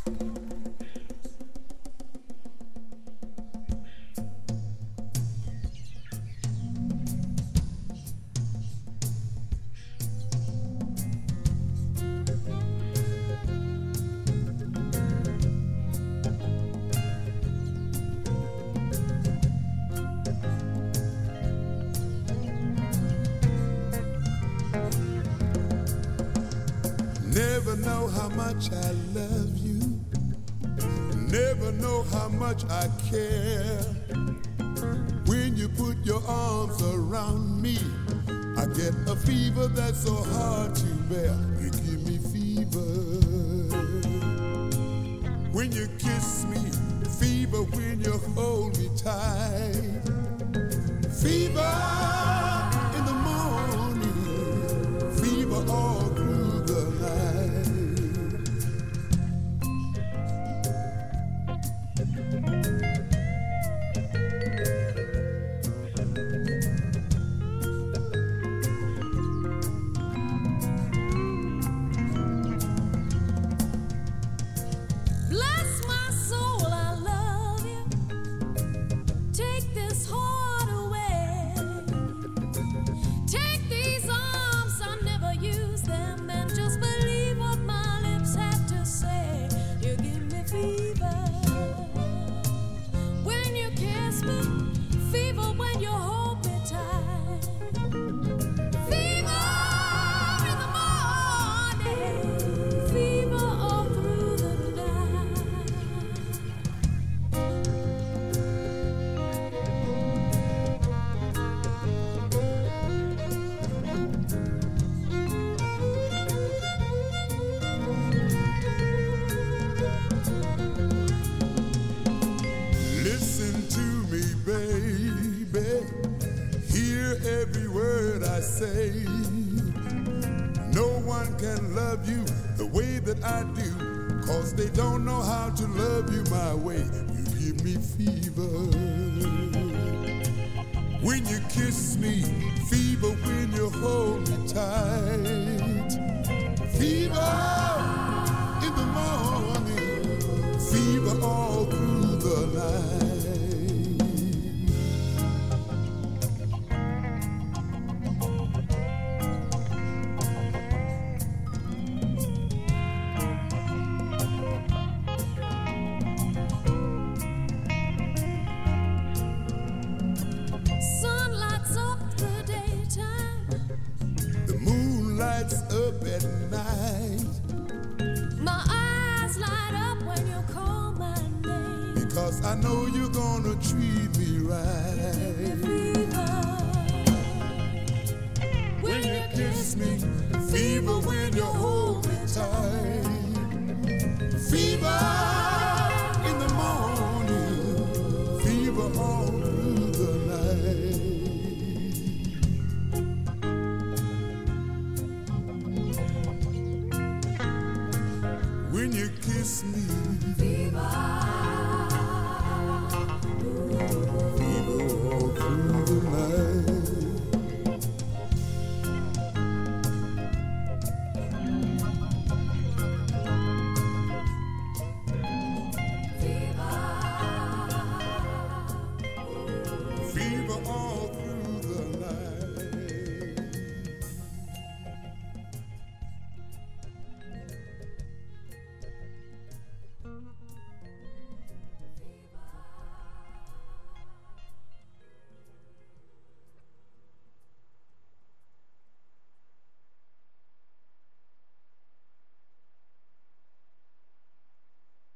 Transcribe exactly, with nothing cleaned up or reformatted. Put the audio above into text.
Never know how much I love you. Never know how much I care. When you put your arms around me, I get a fever that's so hard to bear. You give me fever. When you kiss me, fever when you hold me tight. Fever in the morning, fever all through the night. Bless my soul, I love you. Take this heart away. Take these arms, I never use them, and just believe what my lips have to say. You give me fever when you kiss me, fever when you hold me tight. Fever in the morning, fever all through the night. Listen to me, baby. Hear every word I say. No one can love you the way that I do, 'cause they don't know how to love you my way. You give me fever when you kiss me, fever when you hold me tight. Fever in the morning, fever all through the night. Sun lights up the daytime, The moon lights up at night, my eyes light up when you call my name. because I know you're gonna treat me right. Fever When you kiss me, fever when you hold me tight. Fever in the morning, fever all through the night. When you kiss me, fever